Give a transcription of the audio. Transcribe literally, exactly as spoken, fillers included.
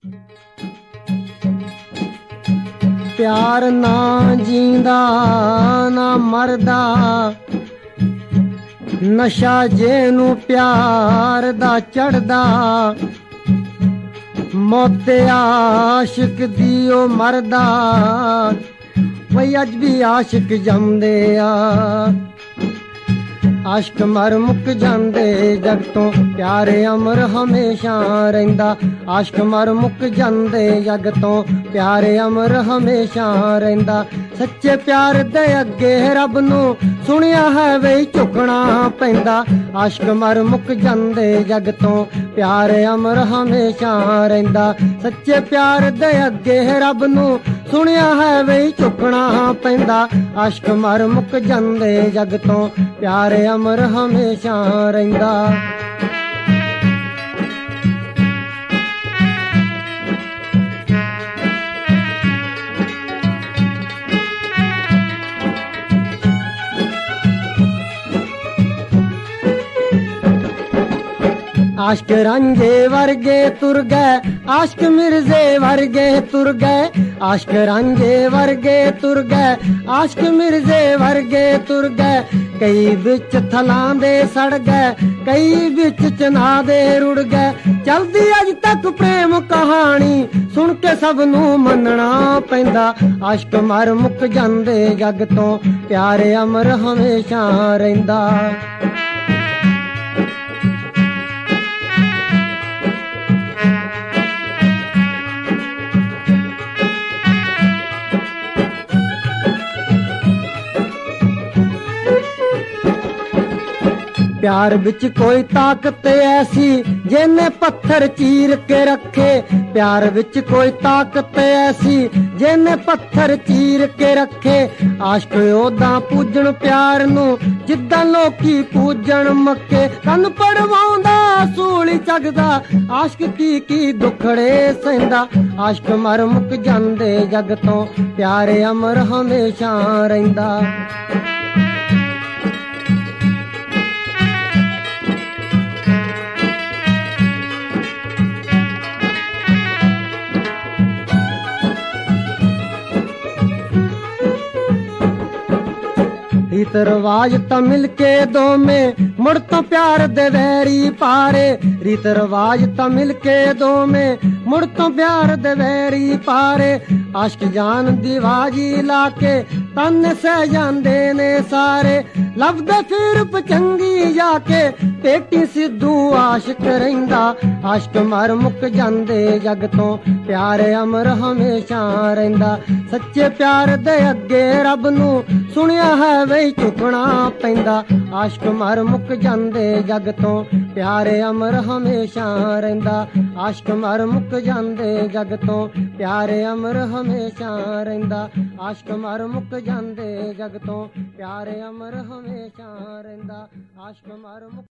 प्यार ना जींदा ना मरदा, नशा जेनू प्यार दा चढ़दा, मौते आशिक दी ओ मरदा, वही अज भी आशिक जमदे आ। आशिक मर मुक जांदे जग तो, प्यार अमर हमेशा रहिंदा। आशिक मर मुक जांदे जग तो, प्यार अमर हमेशा रहिंदा। सच्चे प्यार दे अगे रब नू सुनिया है वे झुकना पैंदा। आशिक मर मुक जांदे जग तो, प्यार अमर हमेशा रहिंदा। सच्चे प्यार दे अगे रब नू सुनिया है वे झुकना पैंदा। आशिक मर मुक जांदे जग तो, प्यार अमर हमेशा रहिंदा। आशिक रांझे वर्गे तुर गए, आशिक मिर्जे वर्गे तुर गए। आशिक रांझे वर्गे तुर गए, आशिक मिर्जे वर्गे तुर गए। कई बिच थलां दे सड़ गए, कई बिच चना दे रुड़ गए। चलदी अज तक प्रेम कहानी, सुन के सब नू मनना पैंदा। आशिक मर मुक जांदे जग तो, प्यार अमर हमेशा रहिंदा। प्यार बिच कोई ताकत ऐसी जिन्ने पत्थर चीर के रखे। प्यार बिच कोई ताकत ऐसी जिन्ने पत्थर चीर के रखे। आशिक ओदा पूजन प्यार नू जिद्दां लोकी पूजन मक्के। कन पड़वाउंदा सूली चगदा, आशिक की की दुखड़े सहिंदा। आशिक मर मुक जांदे जग तो, प्यार अमर हमेशा रहिंदा। रीत रवाज त मिलके दो में, मुड़ तो प्यार दे वैरी पारे। रीत रवाज त मिलके दो में, मुड़ तो प्यार दे वैरी पारे। आशिक जान दी बाजी लाके तन सह जांदे ने सारे। लभदे फिर पचंगी जाके, पेटी सिद्धू आशिक रहिंदा। आशिक मर मुक जांदे जग तो, प्यार अमर हमेशा रहिंदा। सच्चे प्यार दे अगे रब नू सुनिया है वे झुकना पैंदा। आशिक मर मुक जांदे जग तो, प्यार अमर हमेशा रहिंदा। आशिक मर मुक जांदे जग तो, प्यार अमर हमेशा रहिंदा। आशिक मर मुक जांदे जग तो, प्यार अमर हमेशा रहिंदा। आशिक मर मुक